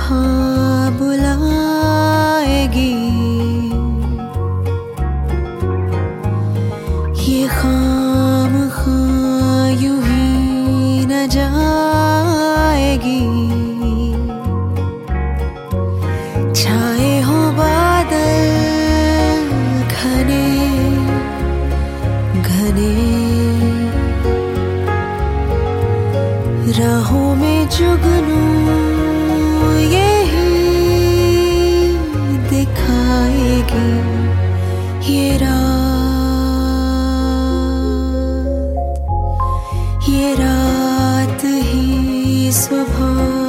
सुबह बुलाएगी, ये खामख़्वाह यूं ही न जाएगी। छाए हो बादल घने घने, राहों में जुगनू यही दिखाएगी। ये रात ही सुबह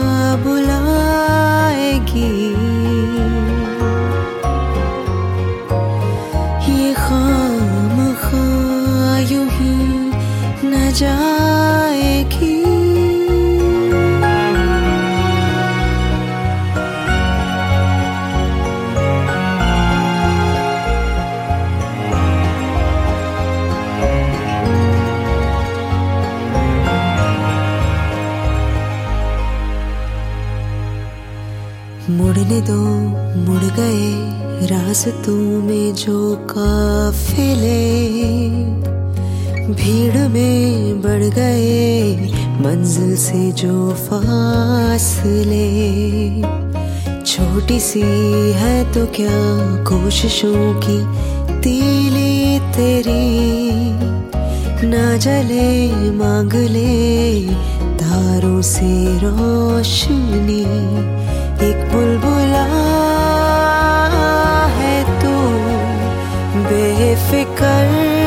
बुलाएगी, ये खामख़्वाह यूं ही न जाएगी। मुड़ने दो, मुड़ गए रास्तों में जो काफिले, भीड़ में बढ़ गए मंजिल से जो फासले। छोटी सी है तो क्या कोशिशों की तीली तेरी, ना जले मांग ले तारों से रोशनी। एक बुलबुला है तू, बेफिक्र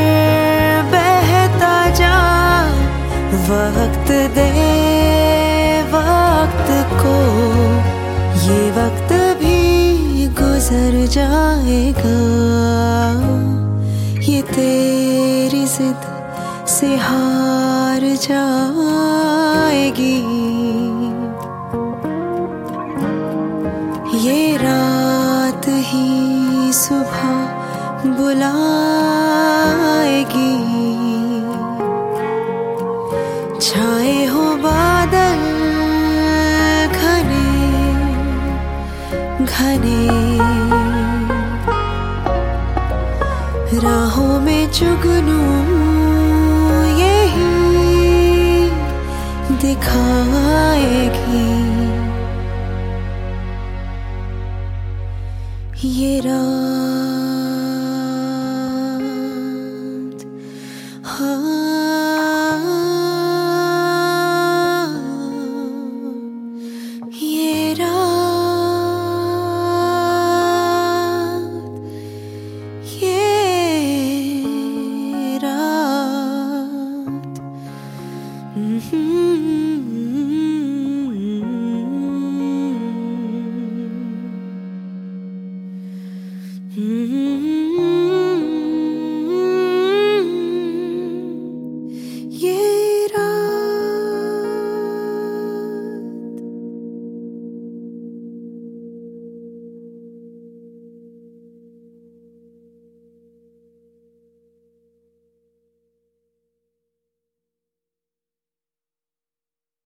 बहता जा, वक्त दे वक्त को, ये वक्त भी गुजर जाएगा। ये तेरी जिद से हार जाएगी, ये रात ही सुबह बुलाएगी। छाए हो बादल घने घने, राहों में जुगनू यही दिखाएगी। ये रात, ये रात, ये रात।